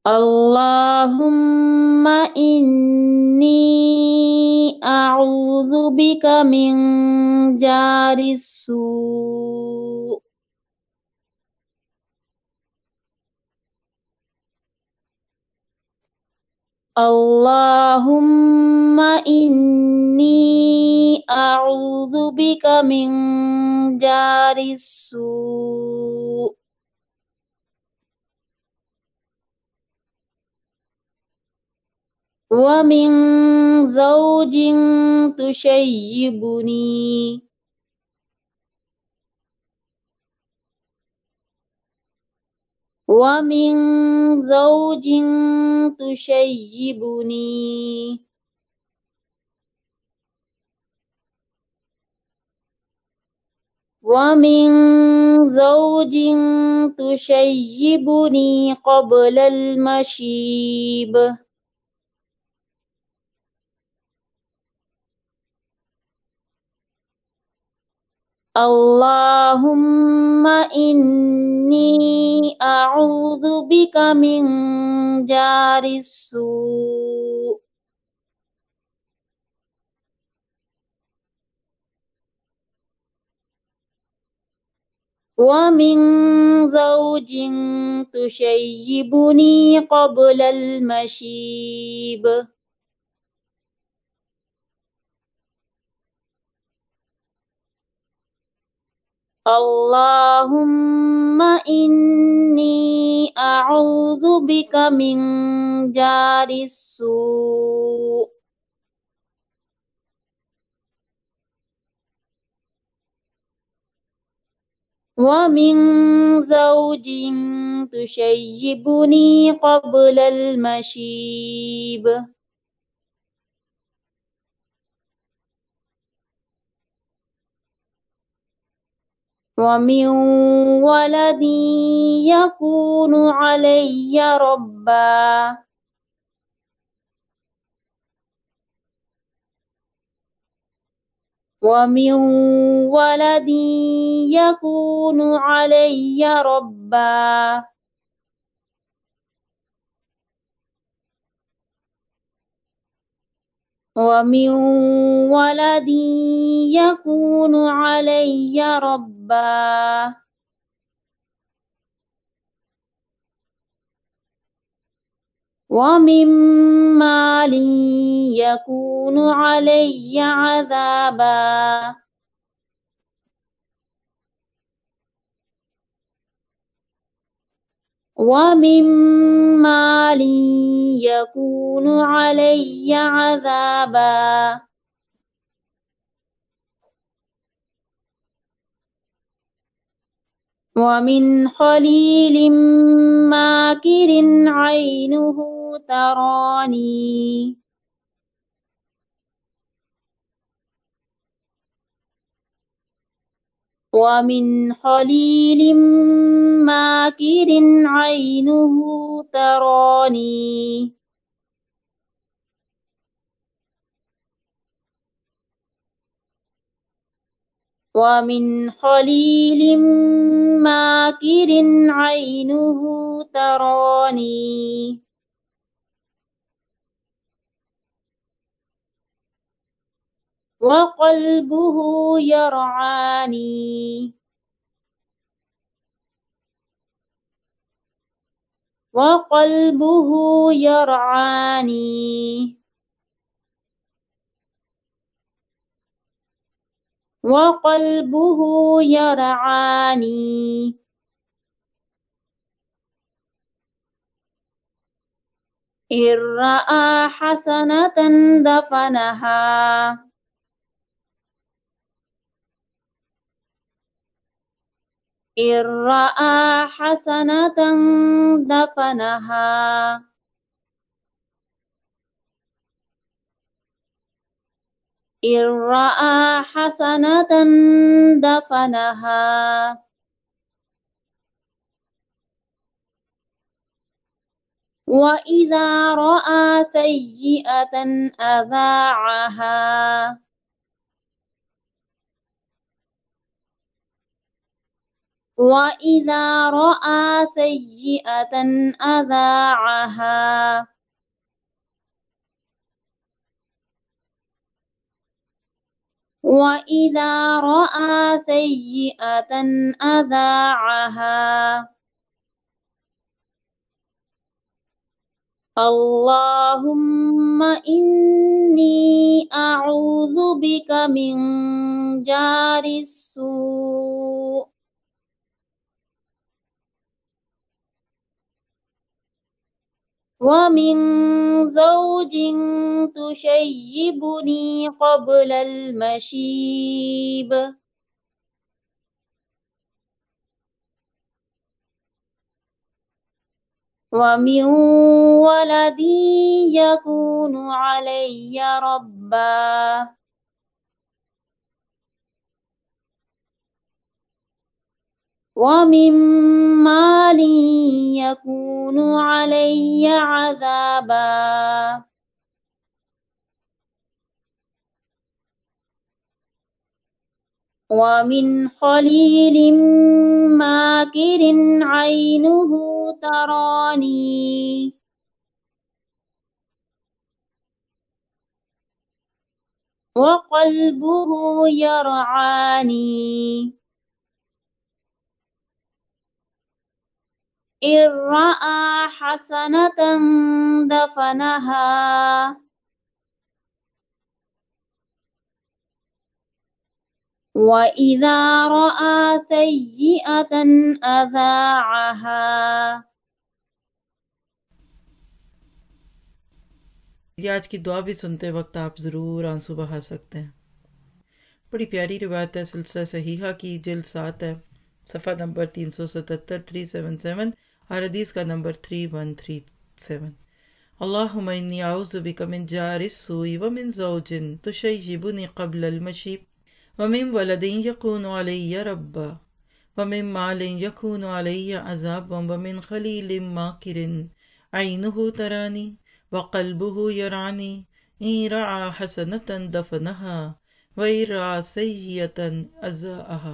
اللهم إني أعوذ بك من جار السوء. اللهم إني أعوذ بك من جار السوء ومن زوج تشيبني ومن زوج تشيبني ومن زوج تشيبني قبل المشيب. اللهم إني أعوذ بك من جار السوء ومن زوج تشيبني قبل المشيب اللهم إني أعوذ بك من جار السوء ومن زوج تشيبني قبل المشيب ومن ولد يكون علي ربا ومن ولد يكون علي ربا ومن ولد يكون علي ربا ومن مال يكون علي عذابا ومن مال يكون علي عذابا ومن خليل ماكر عينه تراني ومن خليل ماكر عينه تراني ومن خليل ماكر عينه تراني وقلبه يرعاني وقلبه يرعاني وقلبه يرعاني إن رأى حسنة دفنها إن رأى حسنة دفنها إن رأى حسنة دفنها وإذا رأى سيئة أذاعها. وإذا رأى سيئة أذاعها وإذا رأى سيئة أذاعها اللهم إني أعوذ بك من جار السوء ومن زوج تشيبني قبل المشيب ومن ولد يكون علي ربا ومن مال يكون علي عذابا ومن خليل ماكر عينه تراني وقلبه يرعاني إن رأى حسنة دفنها وإذا رأى سيئة أذاعها। ये आज की दुआ भी सुनते वक्त आप ज़रूर आंसू बहा सकते हैं। बड़ी प्यारी रिवायत है। सिलसिला सहीहा की जिल्द 7 है, सफ़ा नंबर 377 377 और हदीस का नंबर 3137। अल्लाहुम्मा इन्नी आऊज़ु बिका मिन जारिस सूई व मिन ज़ौजिन तुशय्यिबुनी क़ब्लल मशीब व मिन वलदिन यकूनु अलैया रब्बा व मिन मालिन यकूनु अलैया अज़ाबन व मिन खलीलिन माकिरिन ऐनुहु तरानी व क़ल्बुहु यरानी इन रआ हसनतन दफनहा व इन रआ सय्यतन अज़ाअहा।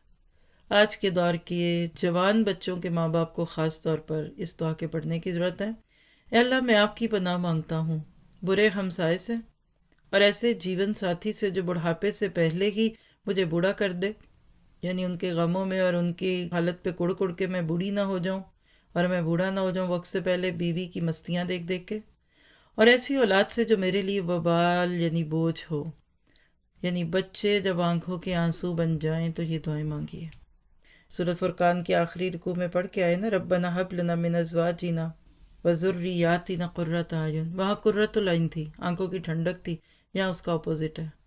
आज के दौर के जवान बच्चों के माँ बाप को ख़ास तौर पर इस दुआ के पढ़ने की ज़रूरत है। ए अल्लाह, मैं आपकी पनाह मांगता हूँ बुरे हमसाए से और ऐसे जीवन साथी से जो बुढ़ापे से पहले ही मुझे बूढ़ा कर दे, यानी उनके गमों में और उनकी हालत पे कुड़ कुड़ के मैं बूढ़ी ना हो जाऊं और मैं बूढ़ा ना हो जाऊं वक्त से पहले बीवी की मस्तियां देख देख के। और ऐसी औलाद से जो मेरे लिए वबाल यानी बोझ हो, यानी बच्चे जब आंखों के आंसू बन जाएं तो ये दुआएं मांगिए। सूरत फुरकान के आखिरी रुकू में पढ़ के आए ना, रब्बना हब लना मिन अज़वाजिना व ज़ुर्रियातिना क़ुर्रत आयुन। वहाँ क़ुर्रतुल ऐन थी, आंखों की ठंडक थी, यहाँ उसका अपोजिट है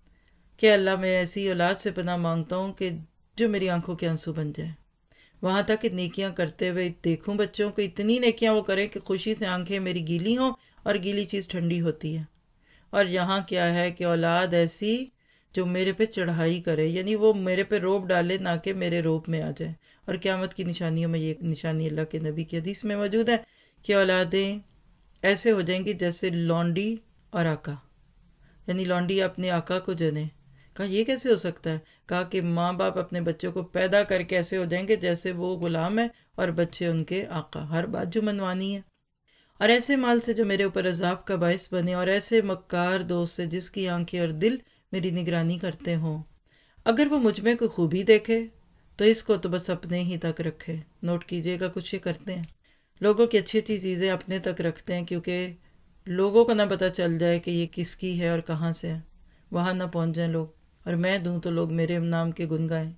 कि अल्लाह मैं ऐसी औलाद से पनाह मांगता हूँ कि जो मेरी आंखों के आंसू बन जाए। वहाँ तक कि नेकियां करते हुए देखूं बच्चों को, इतनी नेकियां वो करें कि खुशी से आंखें मेरी गीली हों और गीली चीज़ ठंडी होती है। और यहाँ क्या है कि औलाद ऐसी जो मेरे पे चढ़ाई करे, यानी वो मेरे पे रोब डाले ना कि मेरे रोब में आ जाए। और क़यामत की निशानियों में ये निशानी अल्लाह के नबी की हदीस में मौजूद है कि औलादें ऐसे हो जाएंगी जैसे लौंडी और आका, यानी लौंडी अपने आका को जने। कहा ये कैसे हो सकता है? कहा कि माँ बाप अपने बच्चों को पैदा करके ऐसे हो जाएंगे जैसे वो गुलाम है और बच्चे उनके आका, हर बात जो मनवानी है। और ऐसे माल से जो मेरे ऊपर अजाब का बायस बने, और ऐसे मक्कार दोस्त से जिसकी आंखें और दिल मेरी निगरानी करते हों। अगर वो मुझ में कोई खूबी देखे तो इसको तो बस अपने ही तक रखे। नोट कीजिएगा, कुछ ये करते हैं, लोगों की अच्छी अच्छी चीज़ें अपने तक रखते हैं क्योंकि लोगों को ना पता चल जाए कि ये किसकी है और कहाँ से है, वहाँ ना पहुँच जाएं लोग, और मैं दूँ तो लोग मेरे नाम के गुन गाएं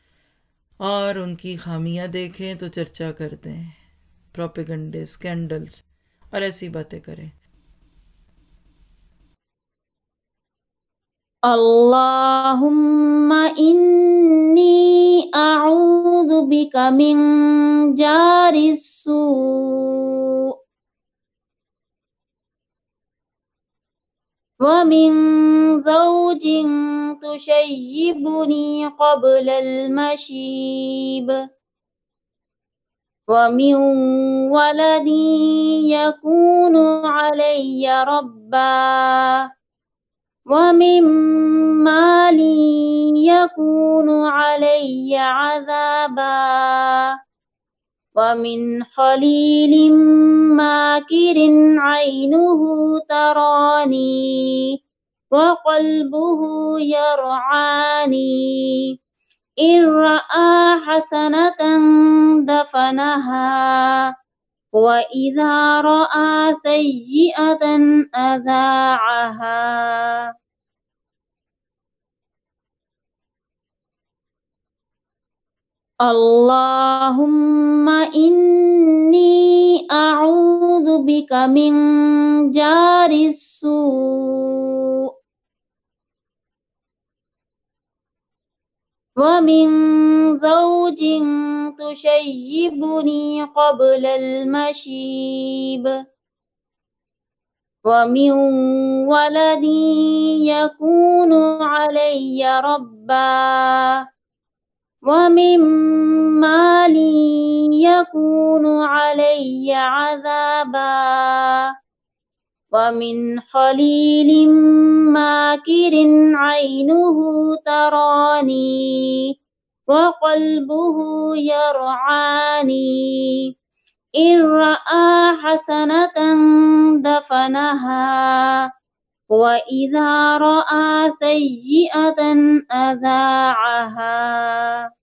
और उनकी खामियां देखें तो चर्चा कर दें, प्रोपेगंडे, स्कैंडल्स और ऐसी बातें करें। अल्लाहुम्मा इन्नी अऊज़ु बिका मिन जारिस सूअ व मिन ज़ौजिन तुशय्यिबुनी क़ब्लल मशीब व मिन वलदिन यकूनु अलैया रब्बा ومن مال يكون علي عذابا ومن خليل ماكر عينه تراني وقلبه يرعاني إن رأى حسنة دفنها وإذا رأى سيئة أذاعها. اللهم إني أعوذ بك من جار السوء ومن زوج تشيبني قبل المشيب ومن ولد يكون علي ربا ومن مال يكون علي عذابا ومن خليل ماكر عينه تراني وقلبه يرعاني إن رأى حسنة دفنها وإذا رأى سيئة أذاعها.